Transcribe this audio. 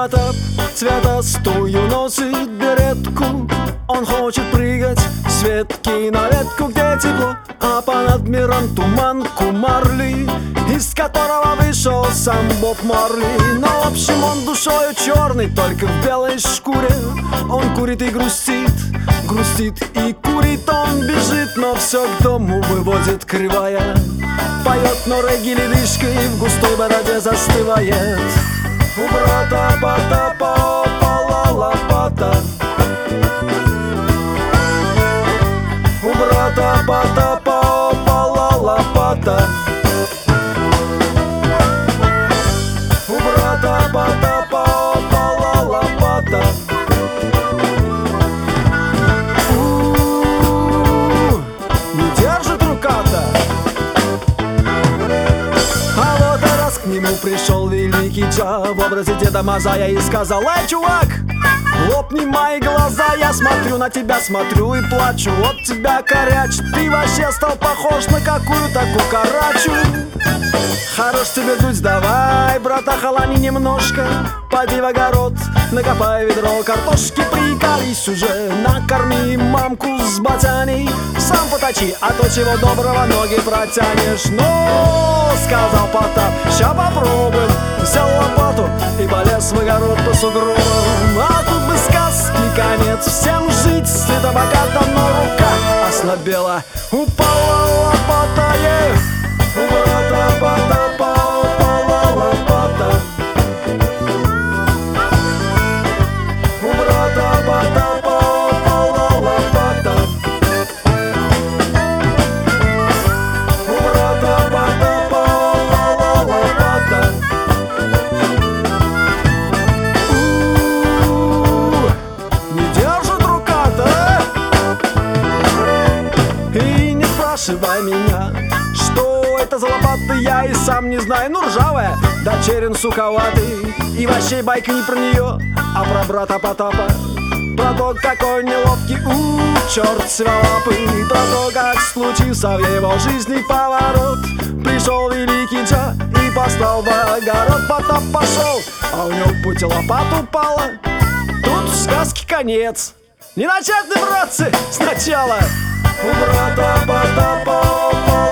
Потап цветастую носит беретку. Он хочет прыгать с ветки на ветку, где тепло, а понад миром туманку марли, из которого вышел сам Боб Марли. Но в общем он душою черный, только в белой шкуре. Он курит и грустит, грустит и курит. Он бежит, но все к дому выводит кривая. Поет, но регги ледышкой в густой бороде застывает. У брата Потапа упала лопата. У брата Потапа упала лопата. У брата Потапа упала лопата. Не держит рука-то. А вот и раз к нему пришел великий Джа в образе Деда Мазая и сказал: «Эй, чувак, лопни мои глаза, я смотрю на тебя, смотрю и плачу. От тебя коряч, ты вообще стал похож на какую-то кукарачу. Хорош тебе дуть, давай, брата, холони немножко. Пойди в огород, накопай ведро картошки. Приколись уже, накорми мамку с батяней. Сам поточи, а то чего доброго ноги протянешь». «Ну, — сказал Потап, — ща попробуем». Взял лопату и полез в огород по сугробам. А тут бы сказки конец, всем жить с табакатом, но рука ослабела. Упала лопата, у брата Потапа упала лопата. У брата Потапа упала лопата. У брата Потапа упала лопата. Не держит рука-то, а? И не спрашивай меня, что это за лопата, я и сам не знаю. Ну, ржавая, да черен суковатый. И вообще байка не про нее, а про брата Потапа. Про то, какой неловкий, черт сволапый. Про то, как случился в его жизни поворот. Пришел великий Джа и послал в огород. Потап пошел, а у него в пути лопата упала. Тут сказки конец. Не начать, братцы, сначала. У брата Потапа упала